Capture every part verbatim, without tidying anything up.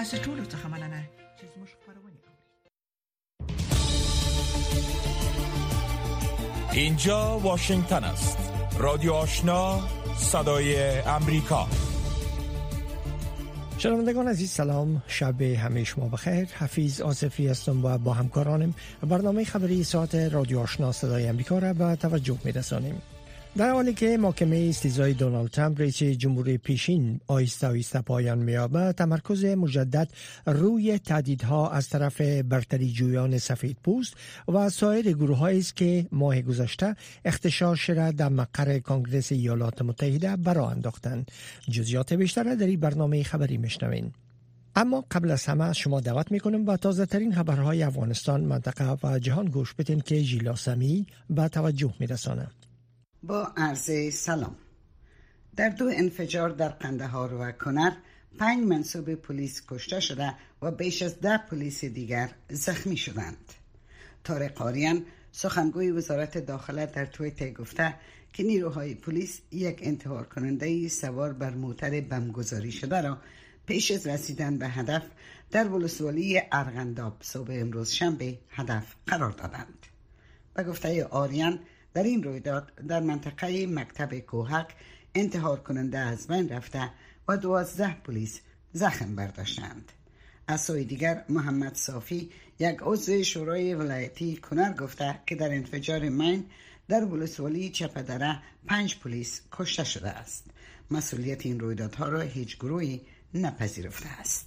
تاسو ټول څه مننه چې زموږ خبرونه اورئ. اینجا واشنگتن است. رادیو آشنا، صدای امریکا. شنوندگان عزیز سلام، شب همه شما بخیر. حفیظ آصفی هستم و با همکارانم برنامه خبری ساعت رادیو آشنا صدای امریکا را به توجه می‌رسانیم. در حالی که محاکمه استیزای دونالد ترامپ رئیس جمهوری پیشین آهسته آهسته پایان می‌یابد، تمرکز مجدد روی تهدیدها از طرف برتری جویان سفید پوست و سایر گروه‌هایی است که ماه گذشته اغتشاش را در مقر کنگره ایالات متحده برآ انداختند. جزئیات بیشتر در این برنامه خبری میشنوین. اما قبل از همه شما دعوت میکنم با تازه ترین خبرهای افغانستان، منطقه و جهان گوش بدین که ژیلا سمی به توجه میرسانه. با عرض سلام. در دو انفجار در قندهار و کنر پنج منصوب پلیس کشته شده و بیش از ده پلیس دیگر زخمی شدند. طارق آریان سخنگوی وزارت داخله در توییتر گفته که نیروهای پلیس یک انتحار کننده سوار بر موتر بمبگذاری شده را پیش از رسیدن به هدف در ولسوالی ارغنداب صبح امروز شنبه هدف قرار دادند. به گفته آریان در این رویداد در منطقه مکتب کوهک انتحار کننده از بین رفته و دوازده پلیس زخم برداشتند. از سوی دیگر محمد صافی یک عضو شورای ولایتی کنر گفته که در انفجار مین در ولسوالی چپدره پنج پلیس کشته شده است. مسئولیت این رویدادها را هیچ گروهی نپذیرفته است.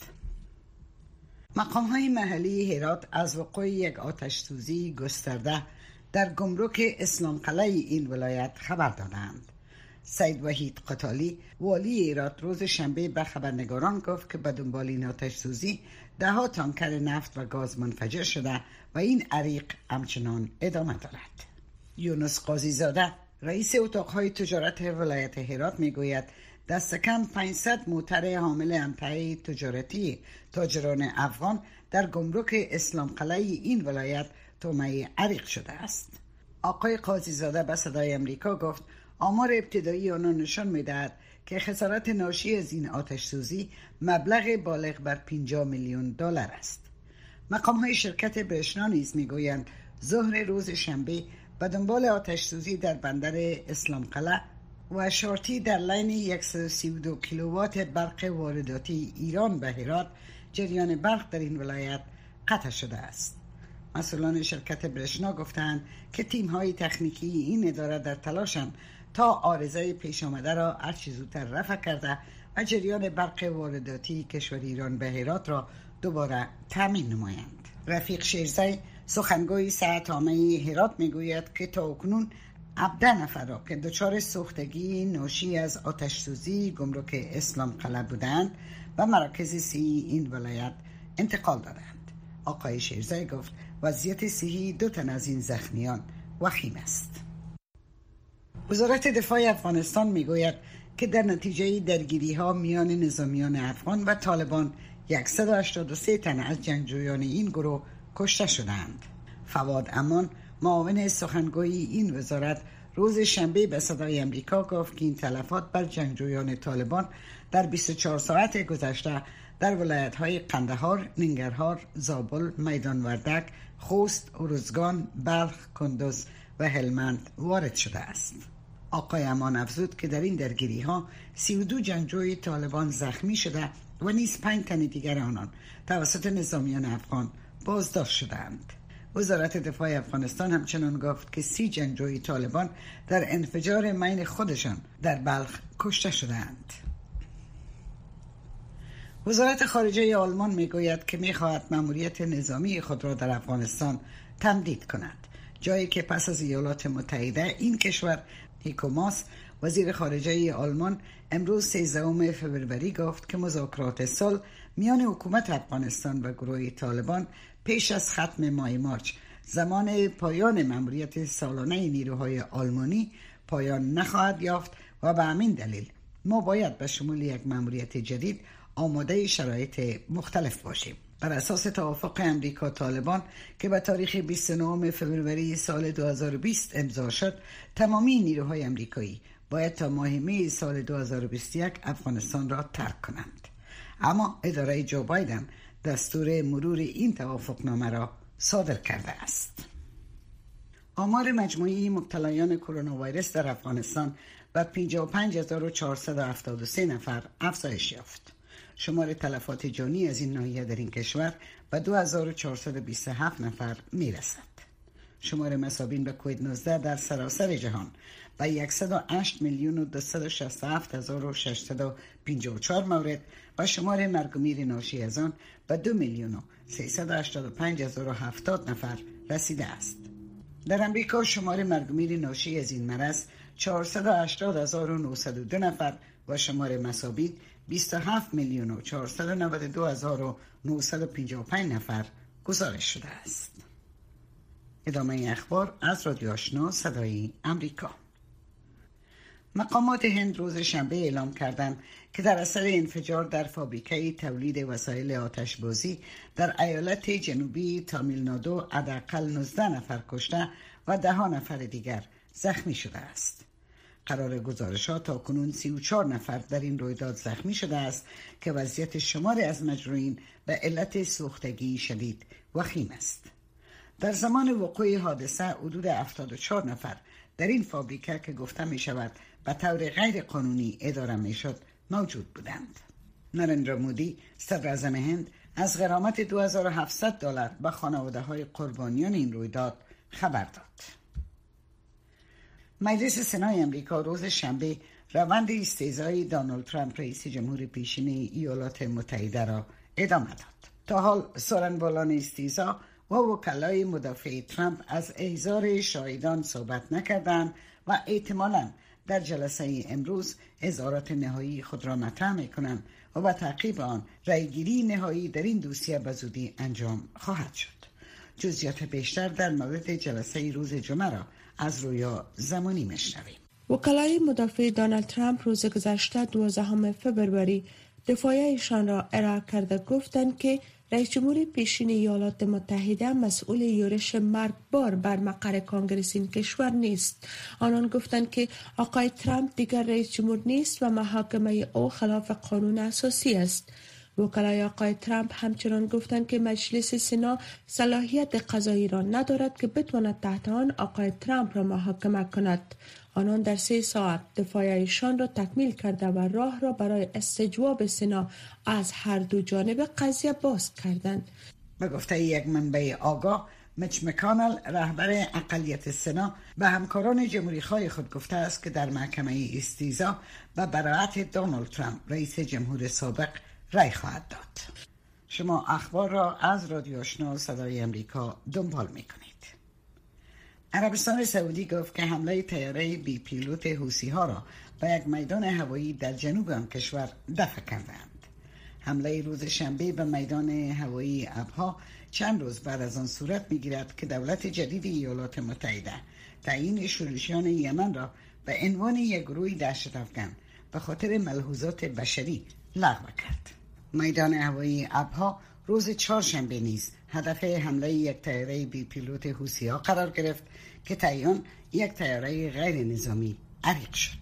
مقام‌های محلی هرات از وقوع یک آتش سوزی گسترده در گمرک اسلام قلعه این ولایت خبر دادند. سید وحید قتالی والی هرات روز شنبه به خبرنگاران گفت که به دنبال این آتش سوزی ده ها تانکر نفت و گاز منفجر شده و این عریق همچنان ادامه دارد. یونس قاضی زاده رئیس اتاقهای تجارت ولایت هرات میگوید دست کم پانصد موتر حامل امتعه تجارتی تاجران افغان در گمرک اسلام قلعه این ولایت تومه عریق شده است. آقای قاضی زاده به صدای امریکا گفت آمار ابتدایی آنان نشان می‌دهد که خسارت ناشی از این آتش سوزی مبلغ بالغ بر پنجاه میلیون دلار است. مقام‌های شرکت برشنا نیز می‌گویند ظهر روز شنبه به دنبال آتش سوزی در بندر اسلام قلعه و شارتی در لین صد و سی و دو کیلووات برق وارداتی ایران به هرات جریان برق در این ولایت قطع شده است. مسئولان شرکت برشنا گفتند که تیم‌های تکنیکی این اداره در تلاشند تا عارضه پیش آمده را هرچه زودتر رفع کرده و جریان برق وارداتی کشور ایران به هرات را دوباره تامین نمایند. رفیق شیرزی سخنگوی ساعت عامه هرات میگوید که تا اکنون هفده نفر را که دچار سوختگی ناشی از آتش سوزی گمرک اسلام قلعه بودند و مراکز صحی این ولایت انتقال دادند. آقای شیرزی گفت وضعیت صحی دو تن از این زخمیان وخیم است. وزارت دفاع افغانستان میگوید که در نتیجه درگیری ها میان نظامیان افغان و طالبان صد و هشتاد و سه تن از جنگجویان این گروه کشته شدند. فواد امان معاون سخنگوی این وزارت روز شنبه به صدای امریکا گفت که این تلفات بر جنگجویان طالبان در بیست و چهار ساعت گذشته در ولایت‌های قندهار، ننگرهار، زابل، میدان وردک، خوست، ارزگان، بلخ، کندز و هلمند وارد شده است. آقای امان افزود که در این درگیری‌ها سی و دو جنگجوی طالبان زخمی شده و نیز پنج تن دیگر آنان توسط نظامیان افغان بازداشت شدند. وزارت دفاع افغانستان همچنان گفت که سی جنگجوی طالبان در انفجار مین خودشان در بلخ کشته شدند. وزارت خارجه آلمان میگوید که میخواهد مأموریت نظامی خود را در افغانستان تمدید کند، جایی که پس از ایالات متحده این کشور هیکو ماس وزیر خارجه آلمان امروز سیزدهم فوریه گفت که مذاکرات صلح میان حکومت افغانستان و گروه طالبان پیش از ختم ماه مارچ زمان پایان مأموریت سالانه نیروهای آلمانی پایان نخواهد یافت و به همین دلیل ما باید به شمول یک مأموریت جدید آماده شرایط مختلف باشیم. بر اساس توافق امریکا طالبان که به تاریخ بیست و نهم فوریه سال دو هزار و بیست امضا شد، تمامی نیروهای امریکایی باید تا ماه می سال دو هزار و بیست و یک افغانستان را ترک کنند. اما اداره جو بایدن دستور مرور این توافقنامه را صادر کرده است. آمار مجموعی مبتلایان کرونا ویروس در افغانستان و پنجاه و پنج هزار و چهارصد و هفتاد و سه نفر افزایش یافت. شمار تلفات جانی از این ناحیه در این کشور به دو هزار و چهارصد و بیست و هفت نفر میرسد. شمار مصابین به کووید نوزده در سراسر جهان به صد و هشت میلیون و دویست و شصت و هفت هزار و ششصد و پنجاه و چهار مورد و شمار مرگ و میر ناشی از آن به دو میلیون و سیصد و هشتاد و پنج هزار و هفتاد نفر رسیده است. در امریکا شمار مرگ و میر ناشی از این مرض چهارصد و هشتاد هزار و نهصد و دو نفر و شمار مصابین بیست و هفت میلیون و چهارصد و نود و دو هزار و نهصد و پنجاه و پنج نفر گزارش شده است. ادامه اخبار از رادیو آشنا صدای امریکا. مقامات هند روز شنبه اعلام کردند که در اثر انفجار در فابریکه تولید وسایل آتشبازی در ایالت جنوبی تامیلنادو حداقل نوزده نفر کشته و ده نفر دیگر زخمی شده است. قرار گزارشات تا کنون سی و چهار نفر در این رویداد زخمی شده است که وضعیت شماری از مجروحین به علت سوختگی شدید وخیم است. در زمان وقوع حادثه حدود هفتاد و چهار نفر در این فابریکه که گفته می شود به طور غیر قانونی اداره می شد موجود بودند. نریندرا مودی صدر اعظم هند از غرامت دو هزار و هفتصد دلار به خانواده های قربانیان این رویداد خبر داد. مجلس سنای امریکا روز شنبه روند استیضای دونالد ترامپ رئیس جمهور پیشین ایالات متحده را ادامه داد. تا حال سخنوران استیضا و وکلای مدافع ترامپ از احضار شاهدان صحبت نکردند و احتمالاً در جلسه امروز اظهارات نهایی خود را مطرح می‌کنند و با تعقیب آن رأیگیری نهایی در این دوسیه به زودی انجام خواهد شد. جزئیات بیشتر در مورد جلسه روز جمعه را از رویا زمانی میشنویم. وکلای مدافع دونالد ترامپ روز گذشته دوازدهم فوریه دفاعیشان را ارائه کرده گفتند که رئیس جمهور پیشین ایالات متحده مسئول یورش مرگبار بر مقر کنگره این کشور نیست. آنان گفتند که آقای ترامپ دیگر رئیس جمهور نیست و محاکمه او خلاف قانون اساسی است. وکلای آقای ترامپ همچنان گفتند که مجلس سنا صلاحیت قضایی را ندارد که بتواند تحت آن آقای ترامپ را محاکمه کند. آنان در سه ساعت دفاعیشان را تکمیل کرده و راه را برای استجواب سنا از هر دو جانب قضیه باز کردند. به گفته یک منبع آگاه، میچ مکانل رهبر اقلیت سنا به همکاران جمهوری‌خواه خود گفته است که در محکمه استیضا به براءت دونالد ترامپ رئیس جمهور سابق رای خواهد داد. شما اخبار را از رادیو آشنا صدای امریکا دنبال میکنید. عربستان سعودی گفت که حمله طیاره بی پیلوت حوثی ها را به یک میدان هوایی در جنوب آن کشور دفع کردند. حمله روز شنبه به میدان هوایی ابها چند روز بعد از آن صورت میگیرد که دولت جدید ایالات متحده تعیین شورشیان یمن را به عنوان یک گروه دهشت افکن به خاطر ملحوظات بشری لغو کرد. میدان هوایی ابها روز چهارشنبه نیز هدف حمله یک طیاره بی پیلوت حوثی‌ها قرار گرفت که طی یک طیاره غیر نظامی غرق شد.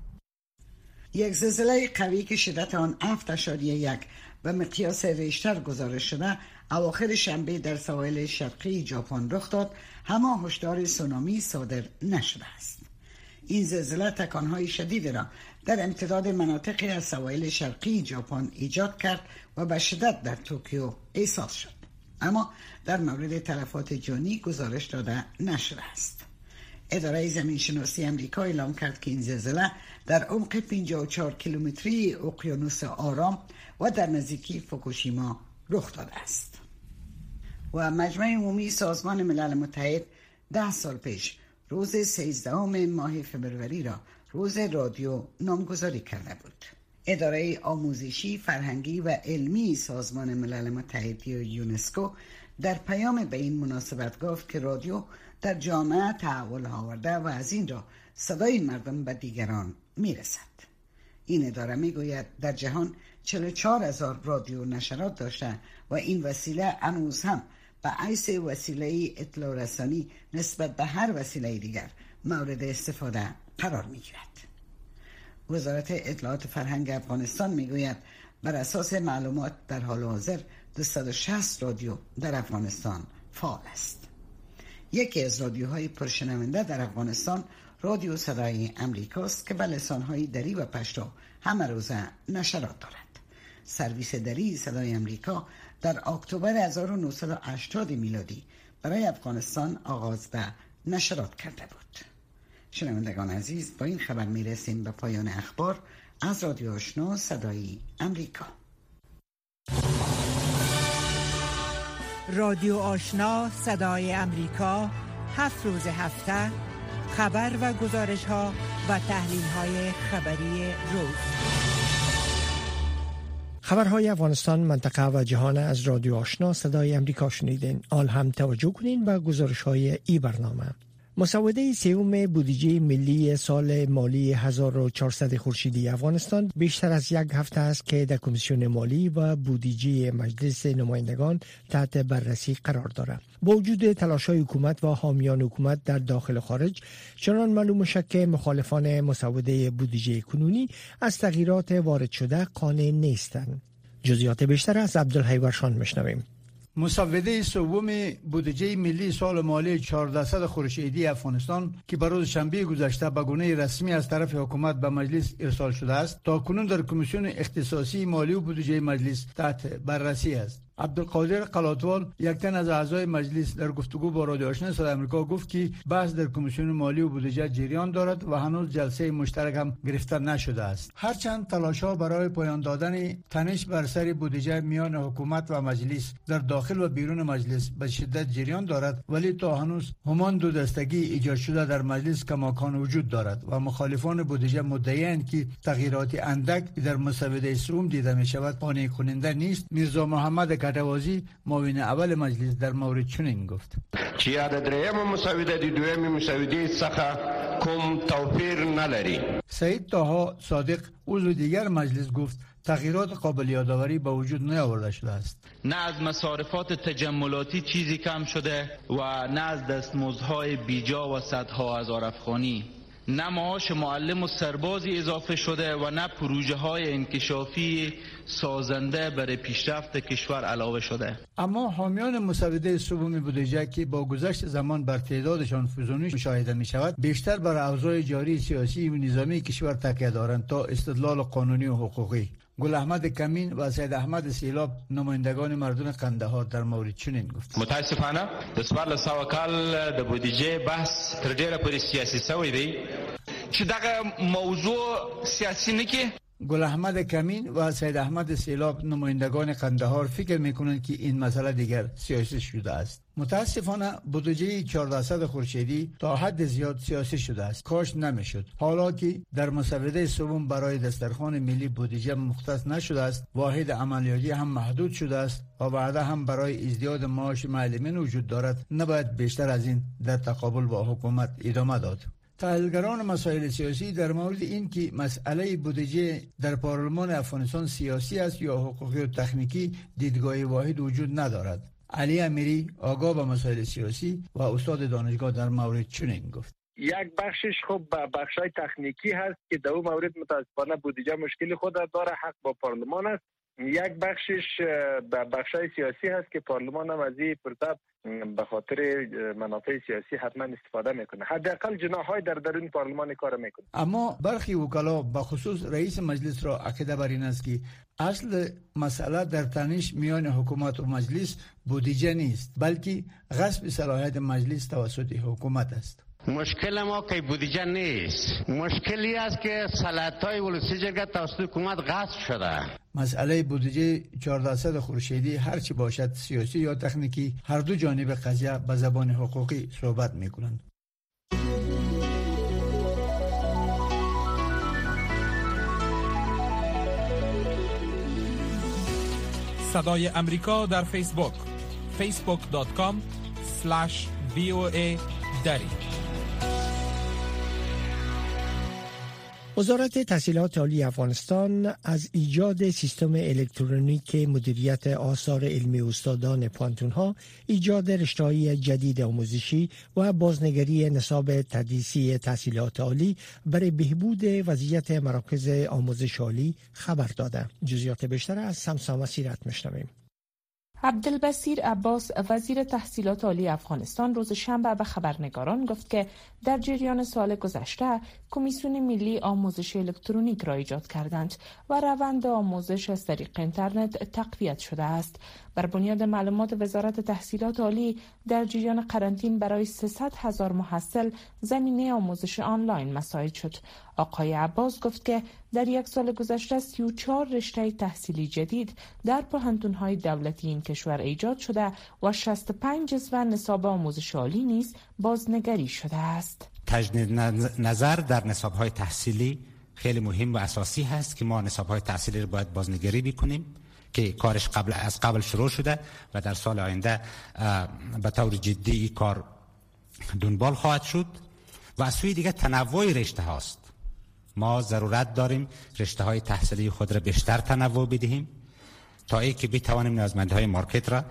یک زلزله قوی که شدت آن هفت اشاریه یک به مقیاس ریشتر گزارش شده اواخر شنبه در سواحل شرقی ژاپن رخ داد، اما هشدار سونامی صادر نشده است. این زلزله تکانهای شدید را در امتداد مناطقی از سواحل شرقی ژاپن ایجاد کرد و به شدت در توکیو احساس شد، اما در مورد تلفات جانی گزارش داده نشده است. اداره زمینشناسی امریکا اعلام کرد که این زلزله در عمق پنجاه و چهار کیلومتری اقیانوس آرام و در نزدیکی فوکوشیما رخ داده است. و مجمع عمومی سازمان ملل متحد ده سال پیش روز سیزدهم ماه فوریه را روز رادیو نامگذاری کرده بود. اداره آموزشی، فرهنگی و علمی سازمان ملل متحد یا یونسکو در پیام به این مناسبت گفت که رادیو در جامعه تحول آورده و از این را صدای مردم به دیگران میرسد. این اداره میگوید در جهان چهل و چهار هزار رادیو نشرات داشته و این وسیله هنوز هم به حیث وسیله اطلاع رسانی نسبت به هر وسیله دیگر مورد استفاده قرار میگیرد. وزارت اطلاعات فرهنگ افغانستان میگوید بر اساس معلومات در حال حاضر دویست و شصت رادیو در افغانستان فعال است. یکی از رادیوهای پرشنونده در افغانستان رادیو صدای امریکاست که به لسانهای دری و پشتو همه روزه نشرات دارد. سرویس دری صدای امریکا در اکتبر هزار و نهصد و هشتاد میلادی برای افغانستان آغاز به نشرات کرده بود. شنوندگان عزیز، با این خبر میرسیم به پایان اخبار از رادیو آشنا صدای امریکا. رادیو آشنا صدای امریکا، هفت روز هفته خبر و گزارش ها و تحلیل های خبری روز. خبرهای افغانستان، منطقه و جهان از رادیو آشنا صدای امریکا شنیدین. آل هم توجه کنین به گزارش های ای برنامه. مسوده سوم بودجه ملی سال مالی هزار و چهارصد خورشیدی افغانستان بیشتر از یک هفته است که در کمیسیون مالی و بودجه مجلس نمایندگان تحت بررسی قرار دارد. با وجود تلاش‌های حکومت و حامیان حکومت در داخل و خارج، چنان معلوم شد که مخالفان مسوده بودجه کنونی از تغییرات وارد شده قانع نیستند. جزئیات بیشتر از عبدالحی ورشان میشنویم. مسوده سوم بودجه ملی سال مالی چهاردهصد خورشیدی افغانستان که بر روز شنبه گذشته به گونه رسمی از طرف حکومت به مجلس ارسال شده است، تاکنون در کمیسیون اختصاصی مالی و بودجه مجلس تحت بررسی است. عبدالقادر قلاتوال، یک تن از اعضای مجلس، در گفتگو با رادیو آشنا صدای آمریکا گفت که بحث در کمیسیون مالی و بودجه جریان دارد و هنوز جلسه مشترک هم گرفته نشده است. هرچند تلاش‌ها برای پایان دادن تنش بر سر بودجه میان حکومت و مجلس در داخل و بیرون مجلس به شدت جریان دارد، ولی تا هنوز همان دو دستگی ایجاد شده در مجلس کماکان وجود دارد و مخالفان بودجه مدعی‌اند که تغییرات اندک در مسوده سوم دیده می شود قانع کننده نیست. میرزا محمد کټوازی، معاون اول مجلس، در مورد چنین گفت: چې د دریم مسوده د دویم مسوده څخه کوم توپیر نلري. سید طاها صادق، عضو دیگر مجلس، گفت تغییرات قابل یادآوری به وجود نیاورده شده است. نه از مصارفات تجملاتی چیزی کم شده و نه از دستمزدهای بیجا و صدها هزار افغانی، نه معاش معلم و سربازی اضافه شده و نه پروژه های انکشافی سازنده برای پیشرفت کشور علاوه شده. اما حامیان مسوده سوم بودجه که با گذشت زمان بر تعدادشان فزونی مشاهده می شود، بیشتر بر اوضاع جاری سیاسی و نظامی کشور تکیه دارند تا استدلال قانونی و حقوقی. گل احمد کمین و سید احمد سیلاب، نمایندگان مردم قندهار، در مورد چنین گفت: متاسفانه د څوارلس سوه کال د بودجه بحث تر ډیره پورې سیاسي شوی دی چې دغه موضوع سیاسی نه کې. گل احمد کمین و سید احمد سیلاب، نمایندگان قندهار، فکر میکنند که این مسئله دیگر سیاسی شده است. متاسفانه بودجه چهاردهصد خورشیدی تا حد زیاد سیاسی شده است. کاش نمیشد. حالا که در مسوده سوم برای دسترخوان ملی بودجه مختص نشده است، واحد عملیاتی هم محدود شده است و وعده هم برای ازدیاد معاش معلمین وجود دارد، نباید بیشتر از این در تقابل با حکومت ادامه داد. تحلیلگران مسائل سیاسی در مورد این که مسئله بودجه در پارلمان افغانستان سیاسی است یا حقوقی و تکنیکی دیدگاه واحد وجود ندارد. علی امیری، آگاه به مسائل سیاسی و استاد دانشگاه، در مورد چنین گفت: یک بخشش خب بخشای تکنیکی هست که در اون مورد متاسفانه بودجه مشکل خود داره، حق با پارلمان است. یک بخشش بخشای سیاسی هست که پارلمان هم از این فرصت به خاطر منافع سیاسی حتما استفاده میکنه. حداقل جناح‌های در درون پارلمان کار میکنه. اما برخی وکلا، به خصوص رئیس مجلس، را عقیده بر این است که اصل مسئله در تنش میان حکومت و مجلس بودجه نیست، بلکه غصب صلاحیت مجلس توسط حکومت است. مشکل ما که بودجه نیست، مشکلی است که صلاحیت‌های ولسی جرگه توسط حکومت غصب شده. مسئله بودجه چهاردهصد خورشیدی هرچی باشد، سیاسی یا تکنیکی، هر دو جانب قضیه به زبان حقوقی صحبت میکنند. صدای امریکا در فیسبوک فیسبوک دات کام اسلش وی او ای دری. وزارت تحصیلات عالی افغانستان از ایجاد سیستم الکترونیک مدیریت آثار علمی استادان پانتون‌ها، ایجاد رشته‌های جدید آموزشی و بازنگری نصاب تدریسی تحصیلات عالی برای بهبود وضعیت مراکز آموزش عالی خبر داده. جزئیات بیشتر از سمسا مسیرت میشنویم. عبدالبصیر عباس وزیر تحصیلات عالی افغانستان روز شنبه به خبرنگاران گفت که در جریان سال گذشته کمیسیون ملی آموزش الکترونیک را ایجاد کردند و روند آموزش از طریق اینترنت تقویت شده است. بر بنیاد معلومات وزارت تحصیلات عالی در جریان قرنطین برای سیصد هزار محصل زمینه آموزش آنلاین مساعد شد. آقای عباس گفت که در یک سال گذشته سی و چهار رشته تحصیلی جدید در پوهنتون‌های دولتی این کشور ایجاد شده و شصت و پنج جزو نصاب آموزش عالی نیز بازنگری شده است. تجدید نظر در نصاب‌های تحصیلی خیلی مهم و اساسی هست که ما نصاب‌های تحصیلی رو باید بازنگری بکنیم که کارش قبل از قبل شروع شده و در سال آینده به طور جدی این کار دنبال خواهد شد و از سوی دیگه تنوع رشته هاست. ما ضرورت داریم رشته های تحصیلی خود را بیشتر تنوع بدهیم تا ای که بتوانیم نیازمندهای مارکت را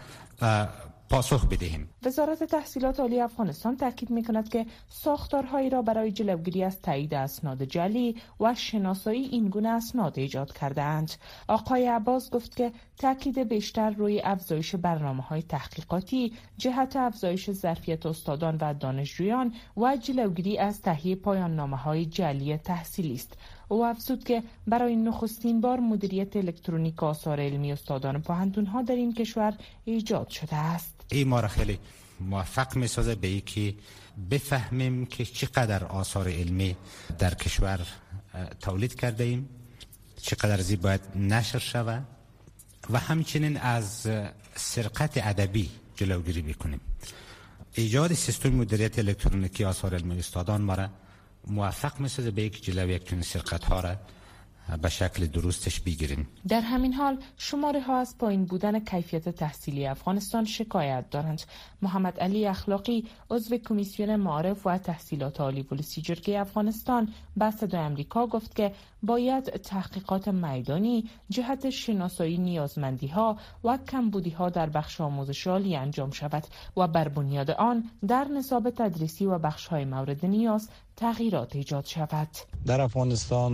پاسخ بدهیم. وزارت تحصیلات عالی افغانستان تاکید می‌کند که ساختارهایی را برای جلوگیری از تایید اسناد جعلی و شناسایی این گونه اسناد ایجاد کرده‌اند. آقای عباس گفت که تاکید بیشتر روی افزایش برنامه‌های تحقیقاتی جهت افزایش ظرفیت استادان و دانشجویان و جلوگیری از تهیه پایان‌نامه‌های جعلی تحصیلی است. او افزود که برای نخستین بار مدیریت الکترونیک آثار علمی استادان پوهنتون‌ها در این کشور ایجاد شده است. این ما را خیلی موفق می‌سازه به اینکه بفهمیم که چقدر آثار علمی در کشور تولید کرده ایم، چقدر از این باید نشر شود و همچنین از سرقت ادبی جلوگیری بکنیم. ایجاد سیستم مدیریت الکترونیکی آثار علمی استادان ما را موفق می‌سازه به اینکه جلوی یک چنین سرقت‌ها را به شکل درستش بگیریم. در همین حال شماره ها از پایین بودن کیفیت تحصیلی افغانستان شکایت دارند. محمد علی اخلاقی عضو کمیسیون معارف و تحصیلات عالی پلیسی جرگه افغانستان به صدای آمریکا گفت که باید تحقیقات میدانی جهت شناسایی نیازمندی ها و کمبودی ها در بخش آموزش عالی انجام شود و بر بنیاد آن در نصاب تدریسی و بخش های مورد نیاز تغییرات ایجاد شود. در افغانستان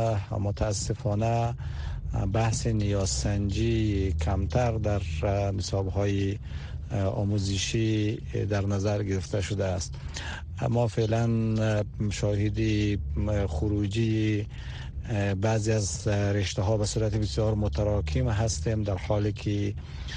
متاسفانه بحث نیازسنجی کمتر در نصاب‌های آموزشی در نظر گرفته شده است. ما فعلا شاهدی خروجی بعضی از رشته ها به صورت بسیار متراکم هستیم، در حالی که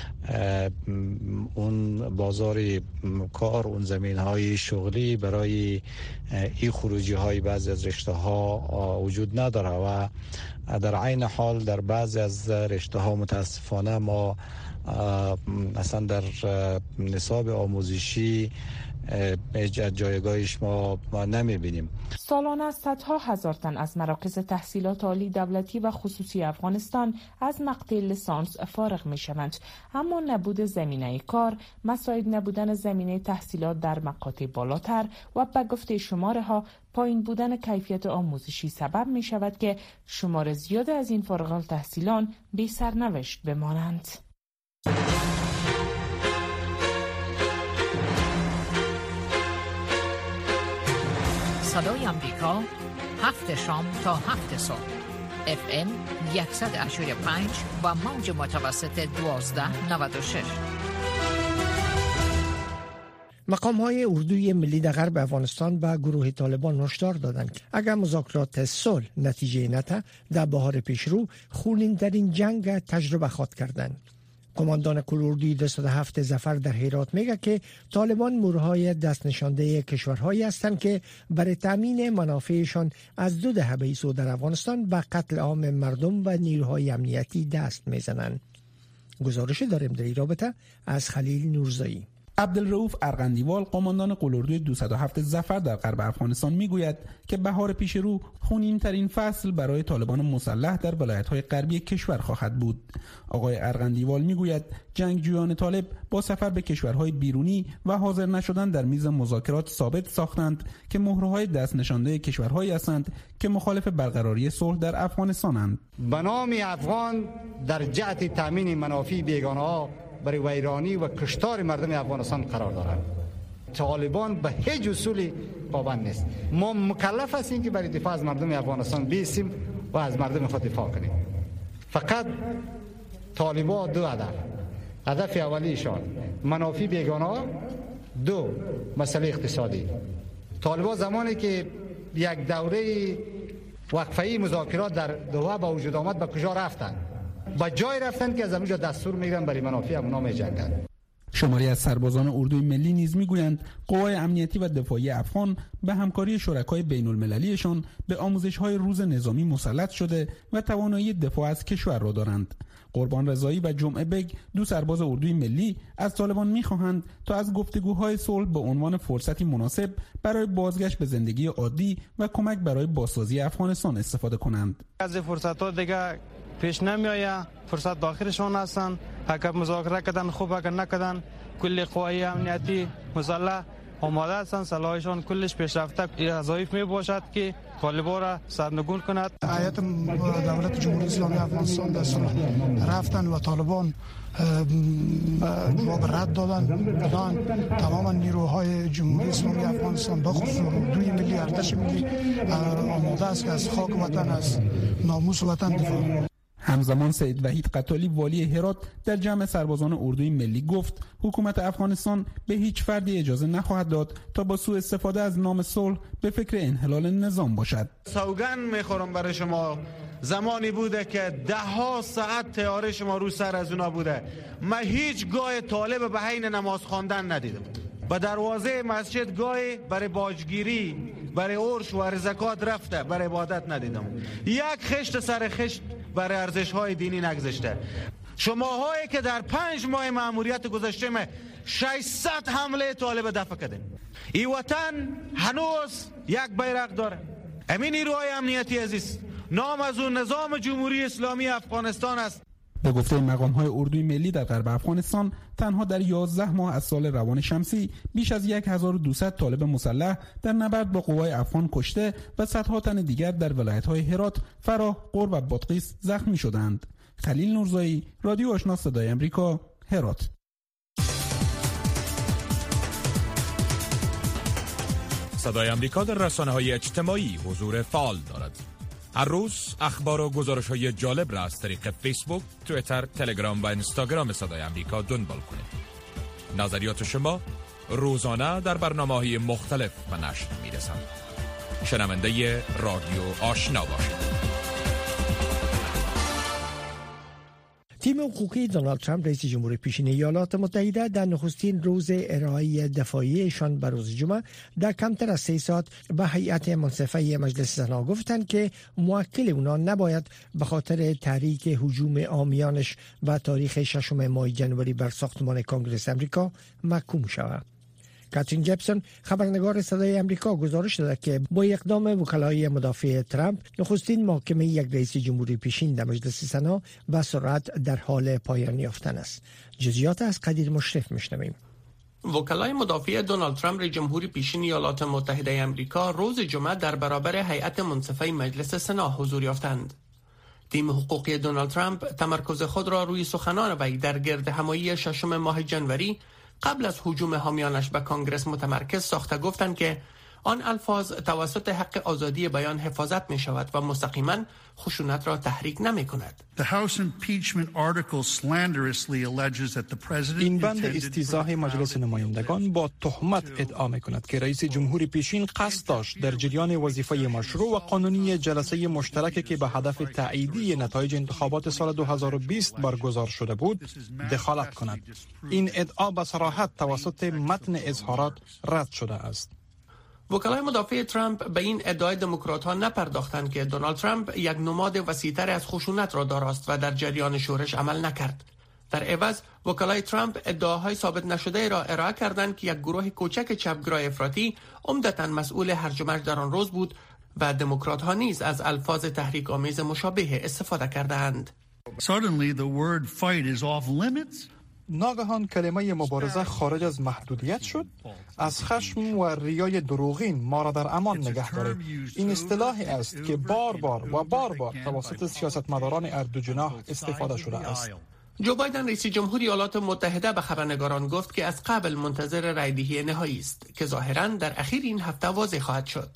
اون بازار کار، اون زمین های شغلی برای این خروجی های بعضی از رشته ها وجود نداره و در عین حال در بعضی از رشته ها متاسفانه ما اصلا در نصاب آموزشی جایگاهش ما, ما نمیبینیم. سالانه صدها هزار تن از مراکز تحصیلات عالی دولتی و خصوصی افغانستان از مقطع لیسانس فارغ می شوند، اما نبود زمینه کار، مساعد نبودن زمینه تحصیلات در مقاطع بالاتر و به گفته شماره ها پایین بودن کیفیت آموزشی سبب می شود که شمار زیاد از این فارغ التحصیلان بی سرنوشت بمانند. صدای آمریکا، هفت شام تا هفت صبح، اف ام صد و هشتاد و پنج و موج متوسط دوازده نود و شش. مقام‌های اردوی ملی در غرب افغانستان به گروه طالبان هشدار دادند که اگر مذاکرات صلح نتیجه نده در بهار پیشرو خونین‌ترین جنگ تجربه خواهد کردند. کماندان کل اردوی دویست و هفت ظفر در هرات میگه که طالبان مورهای دست نشانده کشورهایی هستند که برای تامین منافعشان از دو دهه بیسو در افغانستان به قتل عام مردم و نیروهای امنیتی دست میزنند. گزارش داریم در این رابطه از خلیل نورزایی. عبدالرؤوف ارغندیوال قماندان قلاردوی دویست و هفت ظفر در غرب افغانستان میگوید که بهار پیش رو خونین‌ترین فصل برای طالبان مسلح در ولایت‌های غربی کشور خواهد بود. آقای ارغندیوال میگوید جنگجویان طالب با سفر به کشورهای بیرونی و حاضر نشدن در میز مذاکرات ثابت ساختند که مهره‌های دست نشانده کشورهایی هستند که مخالف برقراری صلح در افغانستانند. به نام افغان در جهت تامین منافع بیگانه‌ها برای ویرانی و کشتار مردم افغانستان قرار دارند. طالبان به هیچ اصولی پابند نیست. ما مکلف هستیم که برای دفاع از مردم افغانستان بیستیم و از مردم خود دفاع کنیم. فقط طالبان دو هدف. هدف اولیشان منافع بیگانه، دو مسئله اقتصادی. طالبان زمانی که یک دوره وقفه‌ای مذاکرات در دوحه با وجود آمد، به کجا رفتن؟ با جای رفتن که از اونجا دستور میگیرن برای منافع اونا میجنگن. شماری از سربازان اردوی ملی نیز میگویند قوای امنیتی و دفاعی افغان به همکاری شرکای بین المللیشان به آموزش‌های روز نظامی مسلط شده و توانایی دفاع از کشور را دارند. قربان رضایی و جمعه بگ، دو سرباز اردوی ملی، از طالبان می‌خواهند تا از گفتگوهای صلح به عنوان فرصتی مناسب برای بازگشت به زندگی عادی و کمک برای بازسازی افغانستان استفاده کنند. از فرصت‌ها دیگه پیش نمیآید، فرصت داخلشون هستن. اگر مذاکره کردن خوب، اگر نکردن کل قوای امنیتی مسلح آماده هستند، سلاحشون کلش پیشرفته ضعیف می باشد که طالبان را سرنگون کند. هیئت دولت جمهوری اسلامی افغانستان در صلح رفتن و طالبان جواب رد دادن. الان تمام نیروهای جمهوری اسلامی افغانستان به خصوص اردوی ملی، ارتش ملی آماده است که از خاک وطن، از ناموس وطن دفاع کنند. همزمان سید وحید قتالی والی هرات در جمع سربازان اردوی ملی گفت حکومت افغانستان به هیچ فردی اجازه نخواهد داد تا با سوء استفاده از نام صلح به فکر انحلال نظام باشد. سوگند میخورم برای شما، زمانی بوده که ده ها ساعت تیاره شما رو سر از اونا بوده. من هیچ گاه طالب به حین نماز خواندن ندیدم. به دروازه مسجد گاهی برای باجگیری، برای عرش و زکات رفته، برای عبادت ندیدم. یک خشت سر خشت برای ارزش‌های دینی نگذاشته. شماهایی که در پنج ماه مأموریت گذشته ما ششصد حمله طالب دفع کردیم. این وطن هنوز یک بیرق داره. همین نیروهای امنیتی عزیز، نام از اون نظام جمهوری اسلامی افغانستان است. به گفته مقام‌های اردوی ملی در غرب افغانستان، تنها در یازده ماه از سال روان شمسی بیش از هزار و دویست طالب مسلح در نبرد با قوای افغان کشته و صدها تن دیگر در ولایت‌های هرات، فراه، غور و بادغیس زخمی شدند. خلیل نورزایی، رادیو آشنا صدای آمریکا، هرات. صدای آمریکا در رسانه‌های اجتماعی حضور فعال دارد. هر روز اخبار و گزارش‌های جالب را از طریق فیسبوک، توییتر، تلگرام و اینستاگرام صدای آمریکا دنبال کنید. نظریات شما روزانه در برنامه‌های مختلف به نشر می‌رسند. شنونده رادیو آشنا باشید. تیم حقوقی دونالد ترامپ رئیس جمهور پیشین ایالات متحده در نخستین روز ارائه دفاعیشان به روز جمعه در کمتر از سه ساعت به هیئت منصفه مجلس سنا گفتند که موکل اونا نباید به خاطر تحریک هجوم عامیانش و تاریخ ششم ماه جنوری بر ساختمان کنگره امریکا محکوم شود. کاترین جپسون خبرنگار صدای آمریکا گزارش داده که با اقدام وکلای مدافع ترامپ نخستین محاکمه یک رئیس جمهوری پیشین در مجلس سنا به سرعت در حال پایان یافتن است. جزئیات از قدیر مشرف میشنویم. وکلای مدافع دونالد ترامپ رئیس جمهور پیشین ایالات متحده آمریکا روز جمعه در برابر هیئت منصفه مجلس سنا حضور یافتند. تیم حقوقی دونالد ترامپ تمرکز خود را روی سخنان وی در گرد همایی ششم ماه جنوری قبل از هجوم حامیانش به کانگرس متمرکز ساخته گفتند که آن الفاظ توسط حق آزادی بیان حفاظت می شود و مستقیما خشونت را تحریک نمی کند. این بند استیضاح مجلس نمایندگان با تهمت ادعا می کند که رئیس جمهور پیشین قصد داشت در جریان وظیفه مشروع و قانونی جلسه مشترک که به هدف تاییدی نتایج انتخابات سال دو هزار و بیست برگزار شده بود دخالت کند. این ادعا به صراحت توسط متن اظهارات رد شده است. وکلای مدافع ترامپ به این ادعای دموکرات‌ها نپرداختند که دونالد ترامپ یک نماد وسیع‌تر از خشونت را داراست و در جریان شورش عمل نکرد. در عوض وکلای ترامپ ادعاهای ثابت نشده را ارائه کردند که یک گروه کوچک چپگرای افراطی عمدتاً مسئول هرج و مرج در آن روز بود و دموکرات ها نیز از الفاظ تحریک آمیز مشابه استفاده کردند. Suddenly the word fight is off limits. ناگهان کلمه مبارزه خارج از محدودیت شد. از خشم و ریای دروغین ما را در امان نگه دارید. این اصطلاحی است که بار بار و بار بار توسط سیاستمداران اردوجناح استفاده شده است. جو بایدن رئیس جمهوری ایالات متحده به خبرنگاران گفت که از قبل منتظر رایدهی نهایی است که ظاهراً در اخیر این هفته واضح خواهد شد.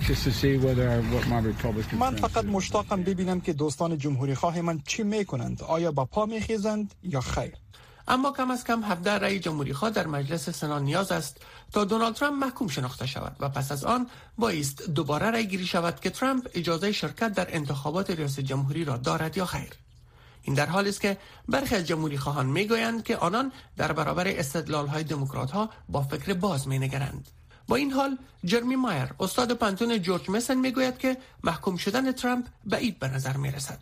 من فقط مشتاقم ببینم که دوستان جمهوری خواه من چی میکنند. آیا با پا میخیزند یا خیر؟ اما کم از کم هفده رأی جمهوری خواه در مجلس سنا نیاز است تا دونالد ترامپ محکوم شناخته شود و پس از آن بایست دوباره رأی گیری شود که ترامپ اجازه شرکت در انتخابات ریاست جمهوری را دارد یا خیر. این در حالی است که برخی از جمهوری خواهان میگویند که آنان در برابر استدلال‌های دموکرات‌ها با فکر باز می‌نگرند. با این حال جرمی مایر استاد پانتون جورج مسن میگوید که محکوم شدن ترامپ بعید به نظر میرسد.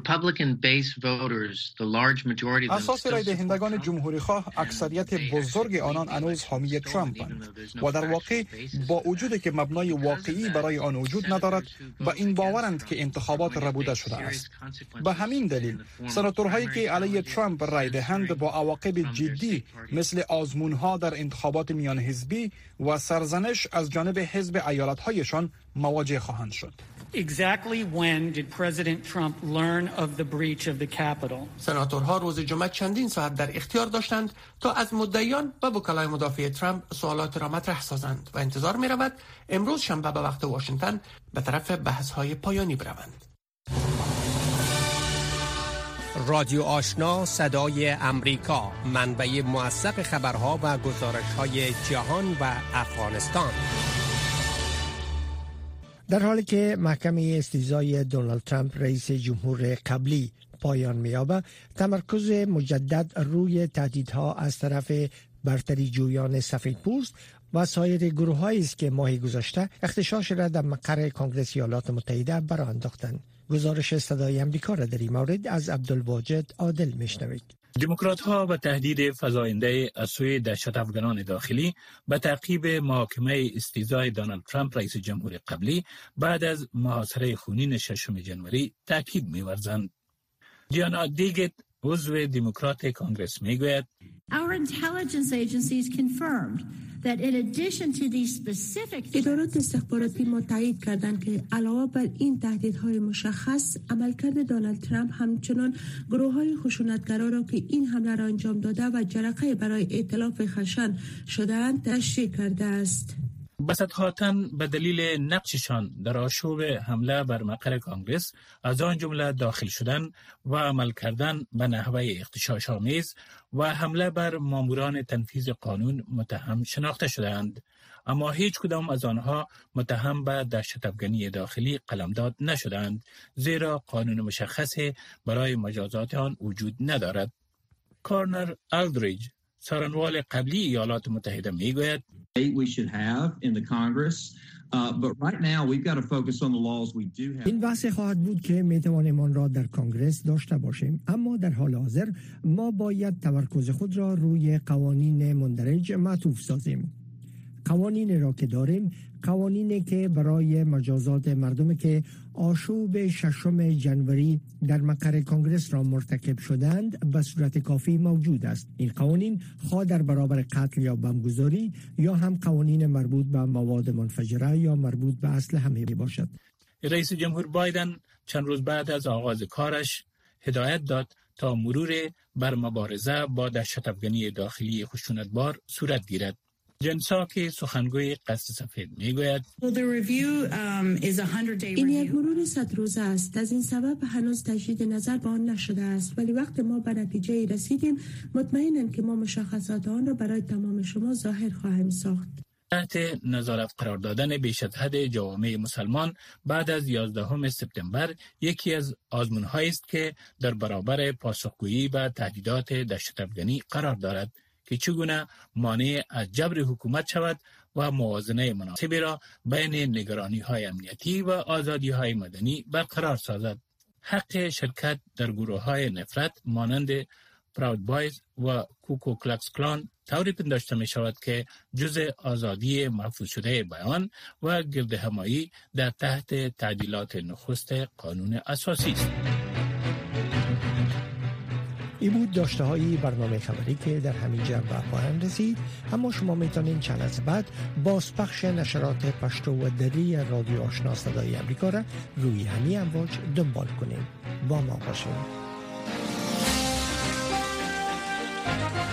اساس رای دهندگان جمهوری خواه اکثریت بزرگ آنان هنوز حامی ترامپند و در واقع با وجودی که مبنای واقعی برای آن وجود ندارد و این باورند که انتخابات ربوده شده است. به همین دلیل سناتورهایی که علیه ترامپ رای دهند با عواقب جدی مثل آزمونها در انتخابات میان حزبی و سرزنش از جانب حزب ایالت‌هایشان مواجه خواهند شد. Exactly when did President Trump learn of the breach of the Capitol? سناتورها روز جمعه چندین ساعت در اختیار داشتند تا از مدعیان و وکلای مدافع ترامپ سوالات را مطرح سازند و انتظار می رود امروز شنبه به وقت واشنگتن به طرف بحث‌های پایانی بروند. رادیو آشنا صدای امریکا، منبع موثق خبرها و گزارش‌های جهان و افغانستان. در حالی که محکمه استیضای دونالد ترامپ رئیس جمهور قبلی پایان می‌یابد، تمرکز مجدد روی تهدیدها از طرف برتری جویان سفیدپوست و سایر گروه‌هایی است که ماه گذشته اغتشاش را در مقر کنگره ایالات متحده برآ انداختند. گزارش صدای امریکا را در این مورد از عبدالواجد عادل میشنوید. دموکرات ها به تهدید فزاینده از سوی دهشت افغانان داخلی به تعقیب محاکمه استیضای دونالد ترامپ رئیس جمهور قبلی بعد از محاصره خونین ششم ژانویه تاکید می‌ورزند. دیانا دیگت عضو دموکرات کانگرس میگوید Our intelligence agencies confirmed that in addition to these specific ادارات استخباراتی ما تایید کردند که علاوه بر این تهدیدهای مشخص، عملکرد دونالد ترامپ همچنان گروه‌های خشونتگرا را که این حمله را انجام داده و جرقه برای ائتلاف خشن شده‌اند تشریح کرده است. بساطاً به دلیل نقششان در آشوب حمله بر مقر کانگرس، از آن جمله داخل شدن و عمل کردن به نحوه اغتشاش‌آمیز و حمله بر ماموران تنفیذ قانون متهم شناخته شدند، اما هیچ کدام از آنها متهم به دهشت افغانی داخلی قلمداد نشدند، زیرا قانون مشخصی برای مجازات آن وجود ندارد. کارنر آلدریج، سخنران قبلی ایالات متحده میگوید این بحث خواهد بود که می توانیم آن را در کانگرس داشته باشیم، اما در حال حاضر ما باید تمرکز خود را روی قوانین مندرج معطوف سازیم. قوانین را که داریم، قوانینی که برای مجازات مردمی که آشوب ششم ژانویه در مقر کنگره را مرتکب شدند به صورت کافی موجود است. این قوانین خواه در برابر قتل یا بمبگذاری یا هم قوانین مربوط به مواد منفجره یا مربوط به اسلحه می باشد. رئیس جمهور بایدن چند روز بعد از آغاز کارش هدایت داد تا مرور بر مبارزه با دهشت افغانی داخلی خشونتبار صورت گیرد. جنسا که سخنگوی قصد سفید میگوید این یک مرور صد روزه است. از این سبب هنوز تجدید نظر به آن نشده است، ولی وقت ما به نتیجه رسیدیم مطمئنم که ما مشخصات آن را برای تمام شما ظاهر خواهیم ساخت. تحت نظارت قرار دادن بیش از حد جوامع مسلمان بعد از یازدهم سپتامبر یکی از آزمون‌هایی است که در برابر پاسخگویی به تهدیدات دهشت افغانی قرار دارد که چگونه مانع از جبر حکومت شود و موازنه مناسبی را بین نگرانی‌های امنیتی و آزادی‌های مدنی برقرار سازد. حق شرکت در گروه‌های نفرت مانند پراود بایز و کوکو کلکس کلان طوری پنداشته می شود که جزء آزادی محفوظ شده بیان و گردهمایی در تحت تعدیلات نخست قانون اساسی است. ای بود داشته های برنامه خبری که در همین جا به پایان رسید. اما شما میتونین چند از بعد بازپخش نشرات پشتو و دری رادیو آشنا صدای امریکا را روی همین امواج دنبال کنید. با ما باشید.